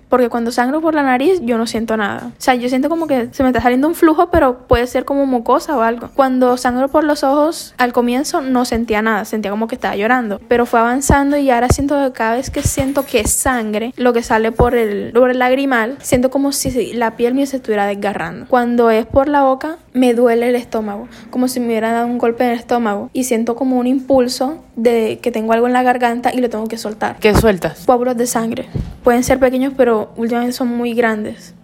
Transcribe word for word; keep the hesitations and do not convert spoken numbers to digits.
porque cuando sangro por la nariz yo no siento nada. O sea, yo siento como que se me está saliendo un flujo, pero puede ser como mucosa o algo. Cuando sangro por los ojos, al comienzo no sentía nada, sentía como que estaba llorando, pero fue avanzando y ahora siento que cada vez que siento que es sangre, lo que sale por el, por el lagrimal, siento como si la piel mía se estuviera desgarrando. Cuando es por la boca, me duele el estómago, como si me hubiera dado un golpe en el estómago, y siento como un impulso de que tengo algo en la garganta y lo tengo que soltar. ¿Qué sueltas? Coágulos de sangre. Pueden ser pequeños, pero últimamente son muy grandes.